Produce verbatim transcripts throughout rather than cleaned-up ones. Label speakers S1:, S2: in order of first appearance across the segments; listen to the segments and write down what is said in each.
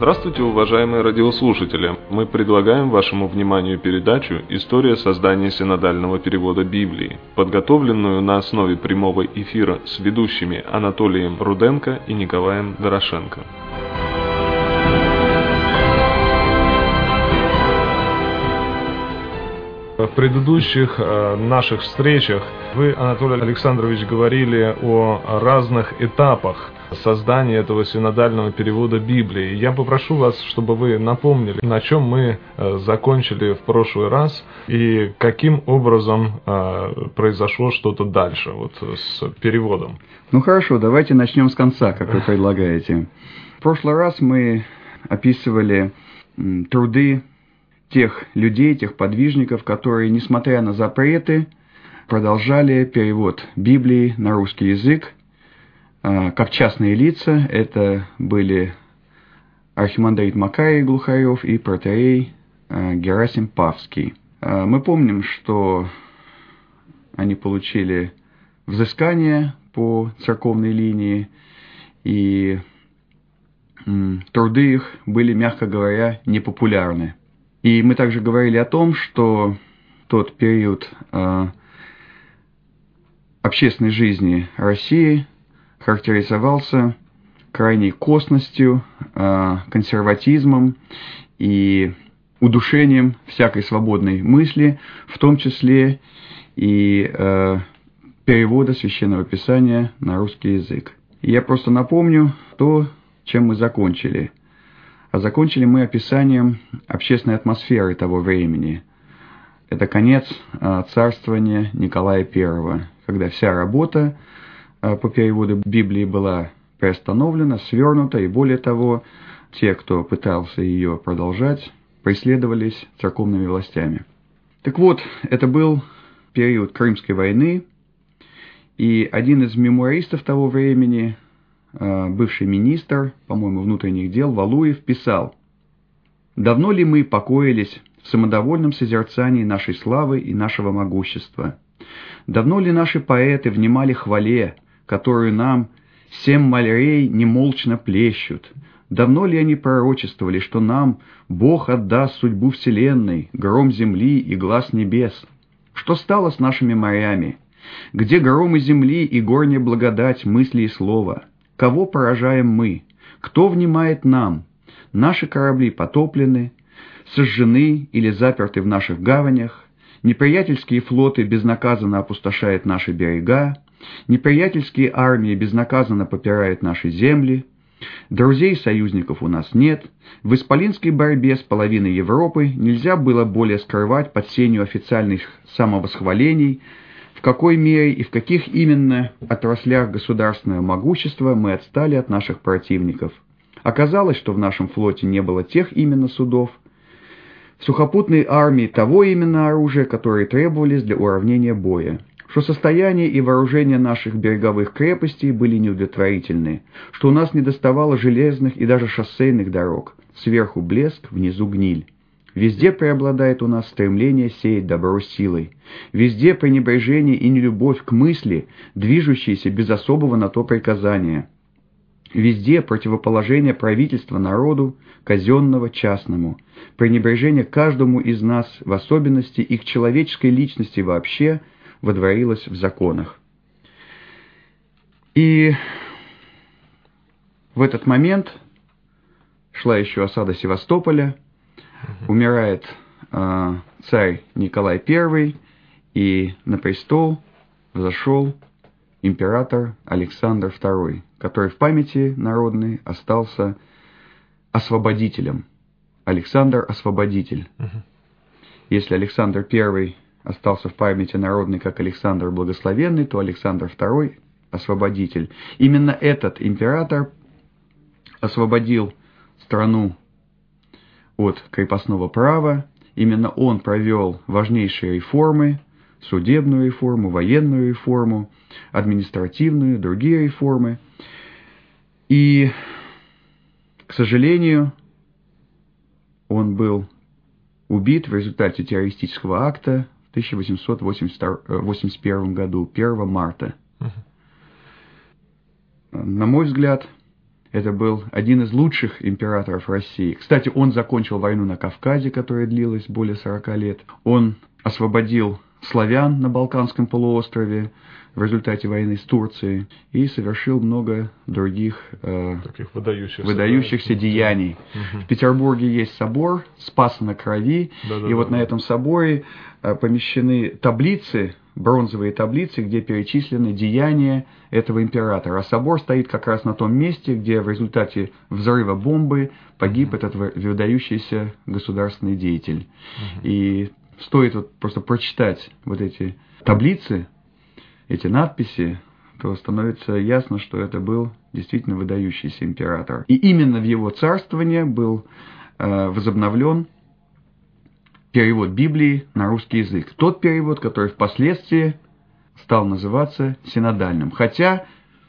S1: Здравствуйте, уважаемые радиослушатели! Мы предлагаем вашему вниманию передачу «История создания синодального перевода Библии», подготовленную на основе прямого эфира с ведущими Анатолием Руденко и Николаем Дорошенко. В предыдущих э, наших встречах вы, Анатолий Александрович, говорили о разных этапах создания этого синодального перевода Библии. Я попрошу вас, чтобы вы напомнили, на чем мы э, закончили в прошлый раз и каким образом э, произошло что-то дальше вот, с переводом.
S2: Ну хорошо, давайте начнем с конца, как вы предлагаете. В прошлый раз мы описывали м, труды тех людей, тех подвижников, которые, несмотря на запреты, продолжали перевод Библии на русский язык, как частные лица. Это были архимандрит Макарий Глухарев и протоиерей Герасим Павский. Мы помним, что они получили взыскание по церковной линии, и труды их были, мягко говоря, непопулярны. И мы также говорили о том, что тот период э, общественной жизни России характеризовался крайней косностью, э, консерватизмом и удушением всякой свободной мысли, в том числе и э, перевода Священного Писания на русский язык. И я просто напомню то, чем мы закончили. А закончили мы описанием общественной атмосферы того времени. Это конец а, царствования Николая Первого, когда вся работа а, по переводу Библии была приостановлена, свернута, и более того, те, кто пытался ее продолжать, преследовались церковными властями. Так вот, это был период Крымской войны, и один из мемуаристов того времени, бывший министр, по-моему, внутренних дел Валуев, писал: «Давно ли мы покоились в самодовольном созерцании нашей славы и нашего могущества? Давно ли наши поэты внимали хвале, которую нам семь малярей немолчно плещут? Давно ли они пророчествовали, что нам Бог отдаст судьбу вселенной, гром земли и глас небес? Что стало с нашими морями? Где громы земли и горняя благодать мысли и слова? Кого поражаем мы? Кто внимает нам? Наши корабли потоплены, сожжены или заперты в наших гаванях, неприятельские флоты безнаказанно опустошают наши берега, неприятельские армии безнаказанно попирают наши земли, друзей и союзников у нас нет, в исполинской борьбе с половиной Европы нельзя было более скрывать под сенью официальных самовосхвалений, в какой мере и в каких именно отраслях государственного могущества мы отстали от наших противников. Оказалось, что в нашем флоте не было тех именно судов, в сухопутной армии того именно оружия, которые требовались для уравнения боя, что состояние и вооружение наших береговых крепостей были неудовлетворительны, что у нас недоставало железных и даже шоссейных дорог, сверху блеск, внизу гниль. Везде преобладает у нас стремление сеять добро силой. Везде пренебрежение и нелюбовь к мысли, движущейся без особого на то приказания. Везде противоположение правительства народу, казенного частному. Пренебрежение каждому из нас, в особенности и к человеческой личности вообще, водворилось в законах. И в этот момент шла еще осада Севастополя. Умирает э, царь Николай Первый, и на престол взошел император Александр Второй, который в памяти народной остался освободителем. Александр Освободитель. Uh-huh. Если Александр Первый остался в памяти народной как Александр Благословенный, то Александр Второй Освободитель. Именно этот император освободил страну от крепостного права. Именно он провел важнейшие реформы, судебную реформу, военную реформу, административную, другие реформы. И, к сожалению, он был убит в результате террористического акта в тысяча восемьсот восемьдесят первом году, первого марта. Uh-huh. На мой взгляд, Это был один из лучших императоров России. Кстати, он закончил войну на Кавказе, которая длилась более сорока лет. Он освободил славян на Балканском полуострове в результате войны с Турцией и совершил много других э,
S1: таких выдающихся,
S2: выдающихся да? деяний. Угу. В Петербурге есть собор Спаса на Крови, да, да, и да, вот да. на этом соборе э, помещены таблицы, бронзовые таблицы, где перечислены деяния этого императора. А собор стоит как раз на том месте, где в результате взрыва бомбы погиб угу. этот выдающийся государственный деятель. Угу. И стоит вот просто прочитать вот эти таблицы, эти надписи, то становится ясно, что это был действительно выдающийся император. И именно в его царствовании был э, возобновлен перевод Библии на русский язык. Тот перевод, который впоследствии стал называться синодальным. Хотя,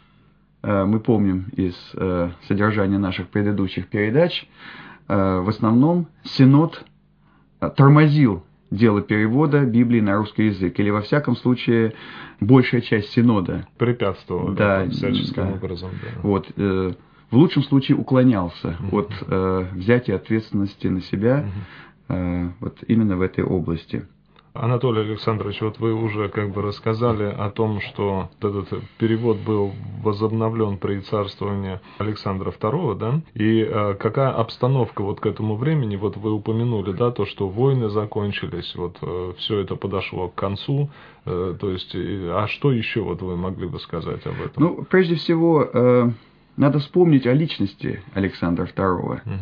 S2: э, мы помним из э, содержания наших предыдущих передач, э, в основном синод тормозил дело перевода Библии на русский язык, или во всяком случае большая часть синода
S1: препятствовала
S2: да,
S1: да, всяческим
S2: да.
S1: образом. Да.
S2: Вот, э, в лучшем случае уклонялся uh-huh. от э, взятия ответственности на себя uh-huh. э, вот именно в этой области.
S1: Анатолий Александрович, вот вы уже как бы рассказали о том, что этот перевод был возобновлен при царствовании Александра второго, да? И э, какая обстановка вот к этому времени, вот вы упомянули, да, то, что войны закончились, вот э, все это подошло к концу, э, то есть, э, а что еще вот вы могли бы сказать об этом?
S2: Ну, прежде всего, э, надо вспомнить о личности Александра второго угу.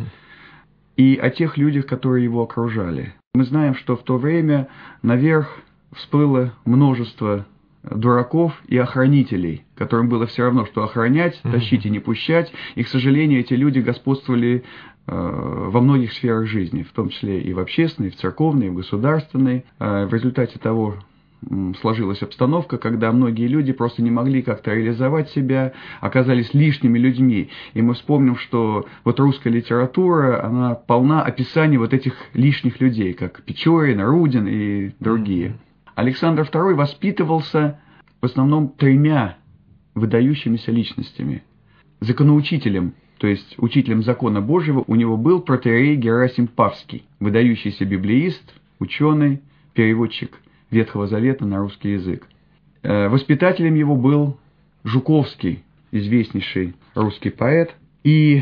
S2: и о тех людях, которые его окружали. Мы знаем, что в то время наверх всплыло множество дураков и охранителей, которым было все равно, что охранять, тащить и не пущать. И, к сожалению, эти люди господствовали э, во многих сферах жизни, в том числе и в общественной, и в церковной, и в государственной. Э, в результате того сложилась обстановка, когда многие люди просто не могли как-то реализовать себя, оказались лишними людьми. И мы вспомним, что вот русская литература, она полна описаний вот этих лишних людей, как Печорин, Рудин и другие. Александр второй воспитывался в основном тремя выдающимися личностями. Законоучителем, то есть учителем закона Божьего, у него был протоиерей Герасим Павский, выдающийся библеист, ученый, переводчик Ветхого Завета на русский язык. Воспитателем его был Жуковский, известнейший русский поэт, и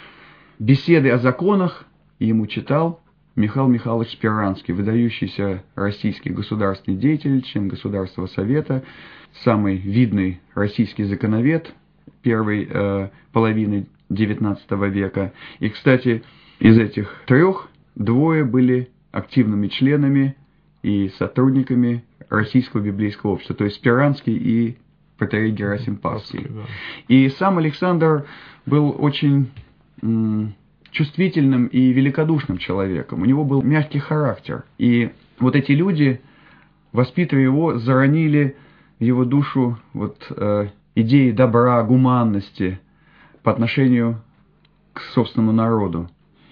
S2: беседы о законах ему читал Михаил Михайлович Спиранский, выдающийся российский государственный деятель, член Государственного совета, самый видный российский законовед первой э, половины девятнадцатого века. И, кстати, из этих трех двое были активными членами и сотрудниками Российского библейского общества, то есть Спиранский и протоиерей Герасим Павский. Да. И сам Александр был очень м, чувствительным и великодушным человеком. У него был мягкий характер. И вот эти люди, воспитывая его, заронили в его душу вот, э, идеи добра, гуманности по отношению к собственному народу.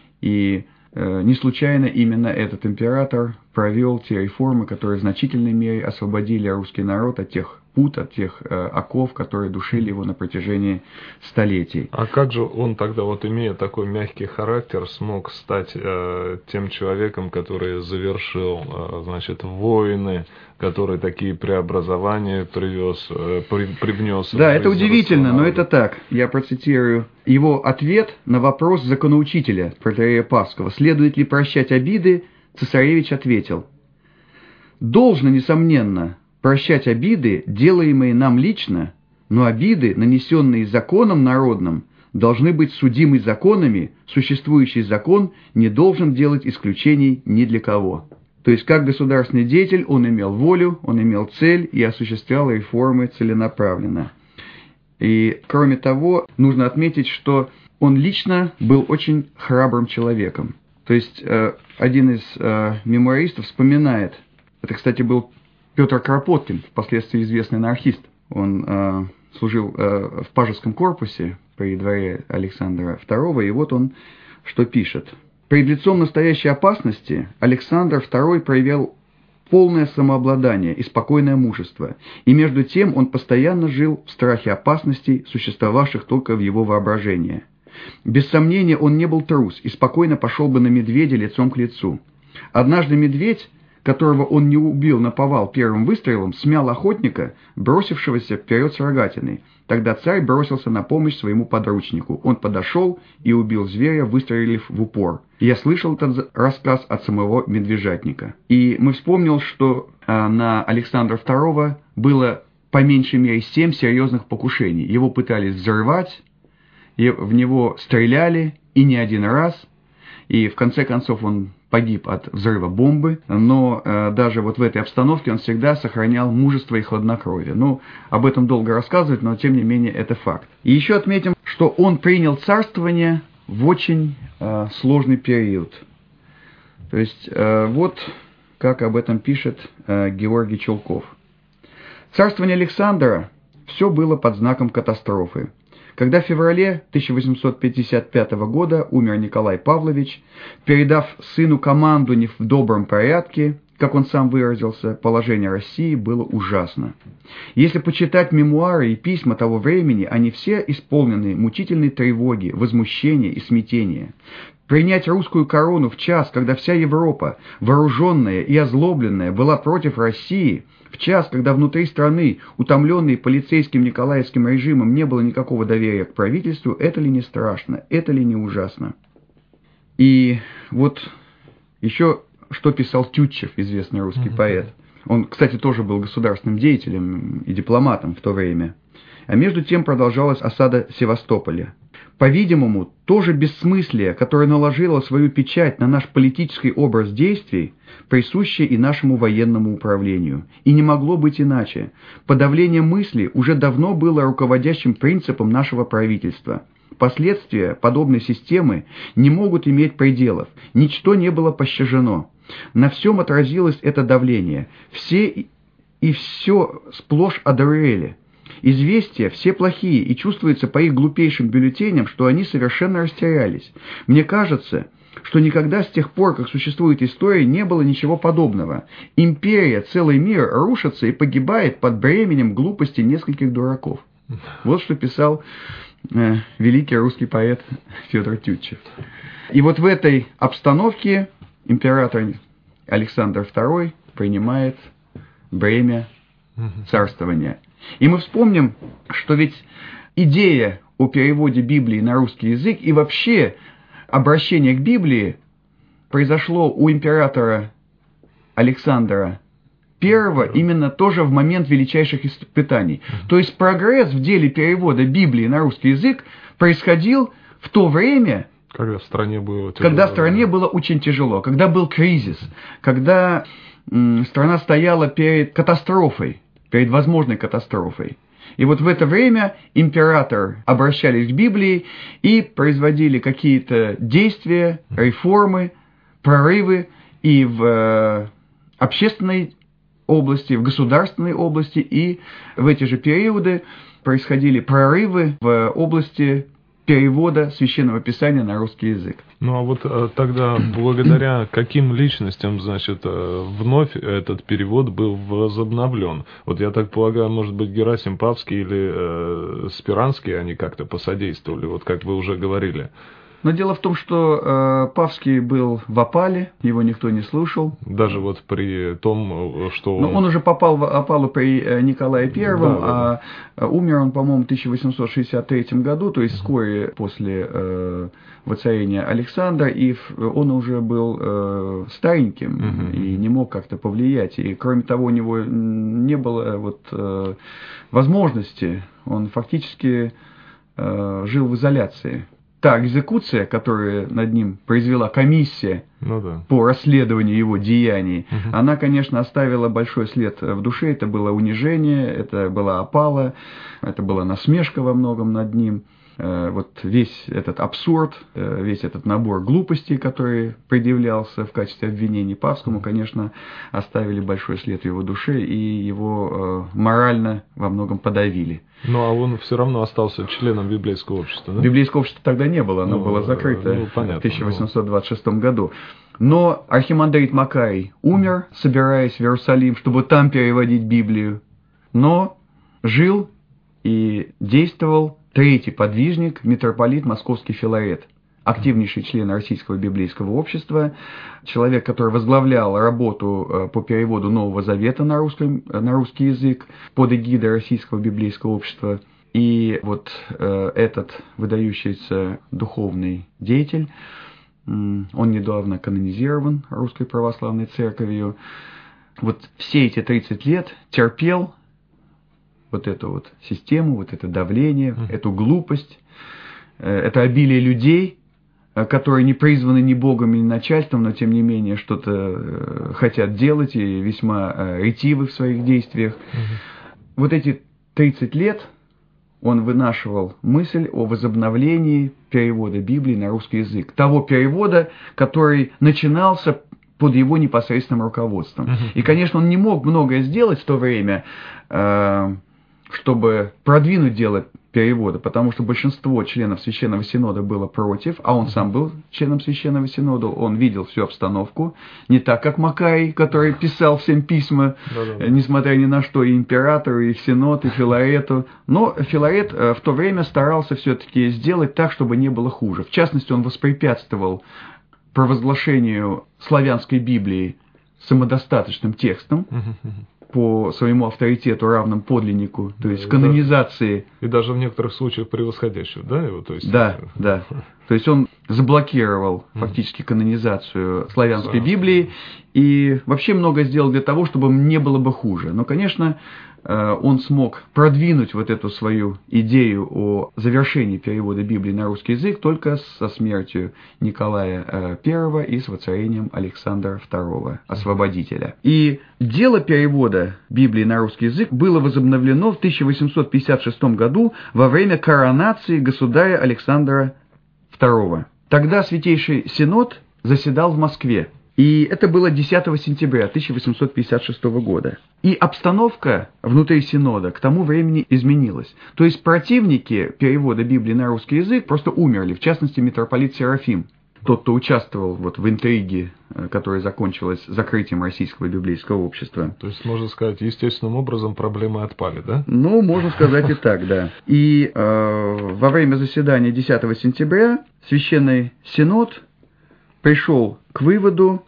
S2: И не случайно именно этот император провел те реформы, которые в значительной мере освободили русский народ от тех пут, от тех э, оков, которые душили его на протяжении столетий.
S1: А как же он тогда, вот имея такой мягкий характер, смог стать э, тем человеком, который завершил, э, значит, войны, который такие преобразования привез, э, при, привнес?
S2: Да, это удивительно, но это так. Я процитирую его ответ на вопрос законоучителя протоиерея Павского: следует ли прощать обиды? Цесаревич ответил: должно, несомненно, прощать обиды, делаемые нам лично, но обиды, нанесенные законом народным, должны быть судимы законами, существующий закон не должен делать исключений ни для кого. То есть, как государственный деятель, он имел волю, он имел цель и осуществлял реформы целенаправленно. И, кроме того, нужно отметить, что он лично был очень храбрым человеком. То есть, один из мемуаристов вспоминает, это, кстати, был Петр Кропоткин, впоследствии известный анархист. Он э, служил э, в Пажеском корпусе при дворе Александра второго, и вот он что пишет. «Перед лицом настоящей опасности Александр второй проявил полное самообладание и спокойное мужество, и между тем он постоянно жил в страхе опасностей, существовавших только в его воображении. Без сомнения, он не был трус и спокойно пошел бы на медведя лицом к лицу. Однажды медведь, которого он не убил наповал первым выстрелом, смял охотника, бросившегося вперед с рогатиной. Тогда царь бросился на помощь своему подручнику. Он подошел и убил зверя, выстрелив в упор. Я слышал этот рассказ от самого медвежатника. И мы вспомнил, что э, на Александра второго было по меньшей мере семь серьезных покушений. Его пытались взрывать, и в него стреляли, и не один раз. И в конце концов он погиб от взрыва бомбы, но э, даже вот в этой обстановке он всегда сохранял мужество и хладнокровие. Ну, об этом долго рассказывать, но тем не менее это факт. И еще отметим, что он принял царствование в очень э, сложный период. То есть э, вот как об этом пишет э, Георгий Чулков. Царствование Александра все было под знаком катастрофы. Когда в феврале тысяча восемьсот пятьдесят пятого года умер Николай Павлович, передав сыну команду не в добром порядке, как он сам выразился, положение России было ужасно. Если почитать мемуары и письма того времени, они все исполнены мучительной тревоги, возмущения и смятения. Принять русскую корону в час, когда вся Европа, вооруженная и озлобленная, была против России, в час, когда внутри страны, утомленной полицейским николаевским режимом, не было никакого доверия к правительству, это ли не страшно, это ли не ужасно? И вот еще что писал Тютчев, известный русский mm-hmm. поэт. Он, кстати, тоже был государственным деятелем и дипломатом в то время. А между тем продолжалась осада Севастополя. По-видимому, то же бессмыслие, которое наложило свою печать на наш политический образ действий, присуще и нашему военному управлению. И не могло быть иначе. Подавление мысли уже давно было руководящим принципом нашего правительства. Последствия подобной системы не могут иметь пределов. Ничто не было пощажено. На всем отразилось это давление. Все и все сплошь одурели. Известия все плохие, и чувствуется по их глупейшим бюллетеням, что они совершенно растерялись. Мне кажется, что никогда с тех пор, как существует история, не было ничего подобного. Империя, целый мир рушится и погибает под бременем глупости нескольких дураков. Вот что писал э, великий русский поэт Федор Тютчев. И вот в этой обстановке император Александр второй принимает бремя царствования. И мы вспомним, что ведь идея о переводе Библии на русский язык и вообще обращение к Библии произошло у императора Александра Первого именно тоже в момент величайших испытаний. То есть прогресс в деле перевода Библии на русский язык происходил в то время,
S1: когда в стране было тяжело.
S2: Когда в стране было очень тяжело, когда был кризис, когда м, страна стояла перед катастрофой, перед возможной катастрофой. И вот в это время императоры обращались к Библии и производили какие-то действия, реформы, прорывы и в э, общественной области, в государственной области, и в эти же периоды происходили прорывы в области перевода Священного Писания на русский язык.
S1: Ну а вот э, тогда благодаря каким личностям, значит, э, вновь этот перевод был возобновлен? Вот я так полагаю, может быть, Герасим Павский или э, Спиранский, они как-то посодействовали, вот как вы уже говорили.
S2: Но дело в том, что э, Павский был в опале, его никто не слушал.
S1: Даже вот при том, что он...
S2: Но он уже попал в опалу при э, Николае Первом,
S1: да,
S2: а да. умер он, по-моему, в тысяча восемьсот шестьдесят третьем году, то есть вскоре после э, воцарения Александра, и он уже был э, стареньким uh-huh. и не мог как-то повлиять. И кроме того, у него не было вот, э, возможности, он фактически э, жил в изоляции. Та экзекуция, которую над ним произвела комиссия ну, да. по расследованию его деяний, угу. она, конечно, оставила большой след в душе. Это было унижение, это была опала, это была насмешка во многом над ним. Вот весь этот абсурд, весь этот набор глупостей, который предъявлялся в качестве обвинений Павскому, конечно, оставили большой след в его душе и его морально во многом подавили.
S1: Ну, а он все равно остался членом библейского общества, да?
S2: Библейского общества тогда не было, оно ну, было закрыто ну, понятно, в тысяча восемьсот двадцать шестом году. Но архимандрит Макарий умер, собираясь в Иерусалим, чтобы там переводить Библию, но жил и действовал третий подвижник, митрополит Московский Филарет, активнейший член Российского библейского общества, человек, который возглавлял работу по переводу Нового Завета на, русском, на русский язык под эгидой Российского библейского общества. И вот э, этот выдающийся духовный деятель, он недавно канонизирован Русской Православной Церковью, вот все эти тридцать лет терпел вот эту вот систему, вот это давление, mm-hmm. эту глупость, э, это обилие людей, которые не призваны ни Богом, ни начальством, но тем не менее что-то э, хотят делать и весьма э, ретивы в своих действиях. Mm-hmm. Вот эти тридцать лет он вынашивал мысль о возобновлении перевода Библии на русский язык. Того перевода, который начинался под его непосредственным руководством. Uh-huh. И, конечно, он не мог многое сделать в то время, чтобы продвинуть дело перевода, потому что большинство членов Священного Синода было против, а он сам был членом Священного Синода, он видел всю обстановку, не так, как Макарий, который писал всем письма, Да-да-да. несмотря ни на что, и императору, и в Синод, и Филарету. Но Филарет в то время старался все-таки сделать так, чтобы не было хуже. В частности, он воспрепятствовал провозглашению славянской Библии самодостаточным текстом, по своему авторитету равным подлиннику, то есть
S1: и
S2: канонизации.
S1: Даже, и даже в некоторых случаях превосходящего, да, его? То есть,
S2: да, это... да. То есть он заблокировал фактически канонизацию славянской да. Библии и вообще много сделал для того, чтобы не было бы хуже. Но, конечно, он смог продвинуть вот эту свою идею о завершении перевода Библии на русский язык только со смертью Николая Первого и с воцарением Александра Второго, Освободителя. И дело перевода Библии на русский язык было возобновлено в тысяча восемьсот пятьдесят шестом году во время коронации государя Александра Второго. Тогда Святейший Синод заседал в Москве. И это было десятого сентября тысяча восемьсот пятьдесят шестого года. И обстановка внутри Синода к тому времени изменилась. То есть противники перевода Библии на русский язык просто умерли, в частности митрополит Серафим, тот, кто участвовал вот в интриге, которая закончилась закрытием Российского библейского общества.
S1: То есть, можно сказать, естественным образом проблемы отпали, да?
S2: Ну, можно сказать и так, да. И э, во время заседания десятого сентября Священный Синод пришел к выводу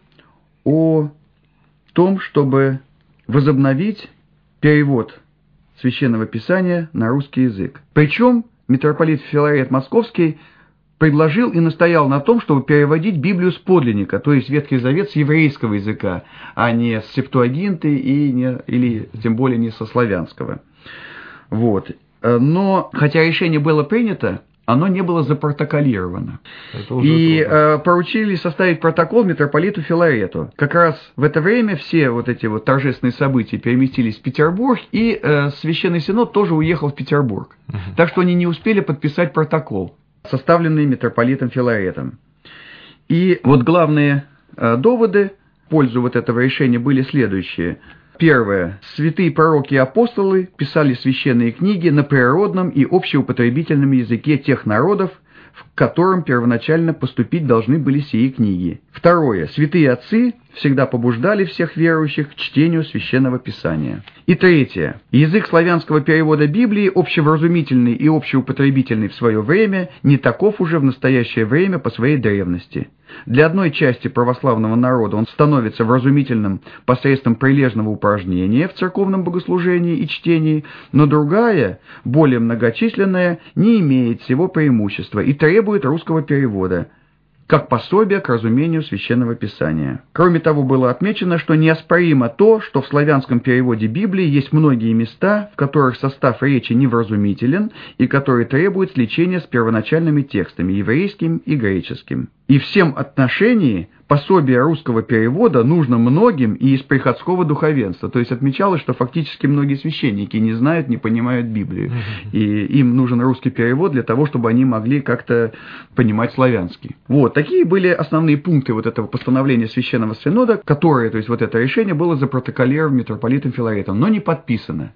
S2: о том, чтобы возобновить перевод Священного Писания на русский язык. Причем митрополит Филарет Московский предложил и настоял на том, чтобы переводить Библию с подлинника, то есть Ветхий Завет с еврейского языка, а не с Септуагинты и не, или тем более не со славянского. Вот. Но, хотя решение было принято, оно не было запротоколировано. И э, поручили составить протокол митрополиту Филарету. Как раз в это время все вот эти вот торжественные события переместились в Петербург, и э, Священный Синод тоже уехал в Петербург. Uh-huh. Так что они не успели подписать протокол, составленный митрополитом Филаретом. И вот главные э, доводы в пользу вот этого решения были следующие. Первое. Святые пророки и апостолы писали священные книги на природном и общеупотребительном языке тех народов, в котором первоначально поступить должны были сии книги. Второе. Святые отцы всегда побуждали всех верующих к чтению Священного Писания. И третье. Язык славянского перевода Библии, общевразумительный и общеупотребительный в свое время, не таков уже в настоящее время по своей древности. Для одной части православного народа он становится вразумительным посредством прилежного упражнения в церковном богослужении и чтении, но другая, более многочисленная, не имеет всего преимущества и требует русского перевода, как пособие к разумению Священного Писания. Кроме того, было отмечено, что неоспоримо то, что в славянском переводе Библии есть многие места, в которых состав речи невразумителен и которые требуют сличения с первоначальными текстами, еврейским и греческим. И в всем отношении пособие русского перевода нужно многим и из приходского духовенства. То есть отмечалось, что фактически многие священники не знают, не понимают Библию. И им нужен русский перевод для того, чтобы они могли как-то понимать славянский. Вот, такие были основные пункты вот этого постановления Священного Синода, которое, то есть вот это решение было запротоколировано митрополитом Филаретом, но не подписано.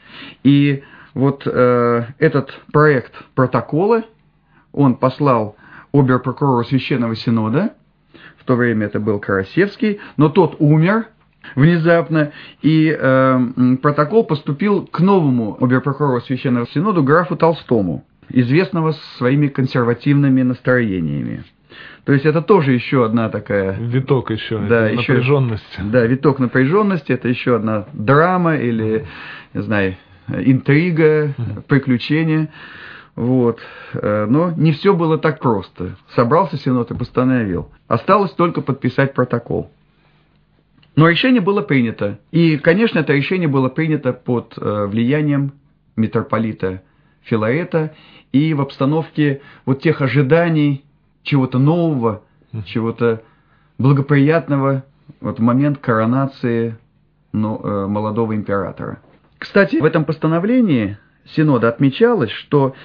S2: И вот э, этот проект протокола он послал обер-прокурору Священного Синода, в то время это был Карасевский, но тот умер внезапно, и э, протокол поступил к новому обер-прокурору Священного Синода графу Толстому. известного своими консервативными настроениями. То есть это тоже еще одна такая...
S1: Виток еще,
S2: да, еще
S1: напряженность.
S2: Да, виток напряженности, это еще одна драма или, не знаю, интрига, приключение. Вот. Но не все было так просто. Собрался Синод и постановил. Осталось только подписать протокол. Но решение было принято. И, конечно, это решение было принято под влиянием митрополита Филарета и в обстановке вот тех ожиданий, чего-то нового, чего-то благоприятного вот в момент коронации ну, э, молодого императора. Кстати, в этом постановлении Синода отмечалось, что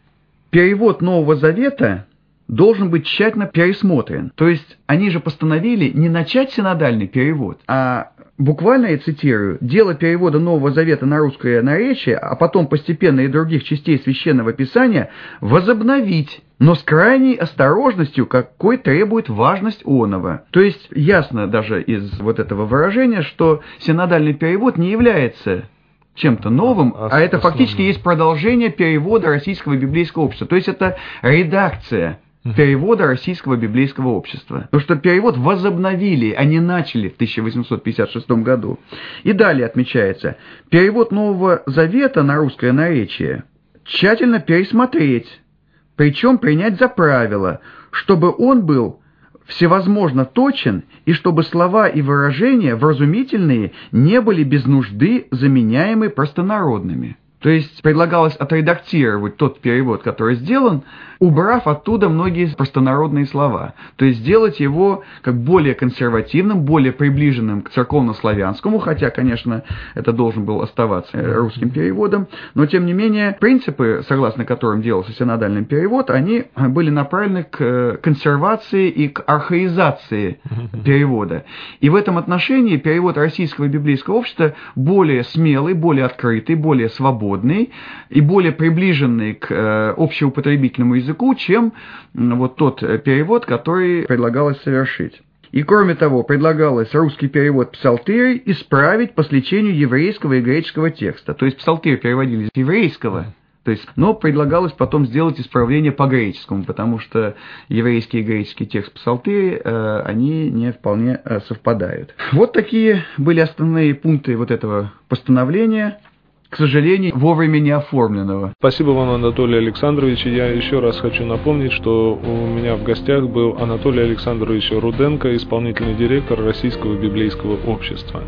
S2: перевод Нового Завета должен быть тщательно пересмотрен. То есть они же постановили не начать синодальный перевод, а буквально, я цитирую, дело перевода Нового Завета на русское наречие, а потом постепенно и других частей Священного Писания возобновить, но с крайней осторожностью, какой требует важность оного. То есть ясно даже из вот этого выражения, что синодальный перевод не является чем-то новым, а, а это фактически есть продолжение перевода Российского библейского общества. То есть это редакция перевода Российского библейского общества. Потому что перевод возобновили, а не начали в тысяча восемьсот пятьдесят шестом году. И далее отмечается, перевод Нового Завета на русское наречие тщательно пересмотреть, причем принять за правило, чтобы он был всевозможно точен, и чтобы слова и выражения вразумительные не были без нужды заменяемы простонародными. То есть предлагалось отредактировать тот перевод, который сделан, убрав оттуда многие простонародные слова. То есть сделать его как более консервативным, более приближенным к церковнославянскому, хотя, конечно, это должен был оставаться русским переводом, но, тем не менее, принципы, согласно которым делался синодальный перевод, они были направлены к консервации и к архаизации перевода. И в этом отношении перевод Российского библейского общества более смелый, более открытый, более свободный, и более приближенный к э, общеупотребительному языку, чем э, вот тот перевод, который предлагалось совершить. И кроме того, предлагалось русский перевод псалтырь исправить по сличению еврейского и греческого текста. То есть псалтырь переводили с еврейского, то есть, но предлагалось потом сделать исправление по греческому, потому что еврейский и греческий текст псалтырь, э, они не вполне э, совпадают. Вот такие были основные пункты вот этого постановления, к сожалению, вовремя не оформленного.
S1: Спасибо вам, Анатолий Александрович. Я еще раз хочу напомнить, что у меня в гостях был Анатолий Александрович Руденко, исполнительный директор Российского библейского общества.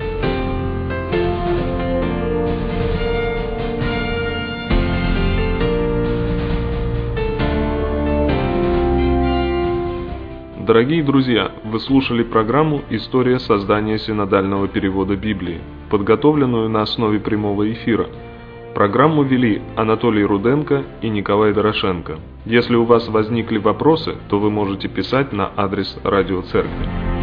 S1: Дорогие друзья, вы слушали программу «История создания синодального перевода Библии», подготовленную на основе прямого эфира. Программу вели Анатолий Руденко и Николай Дорошенко. Если у вас возникли вопросы, то вы можете писать на адрес радиоцеркви.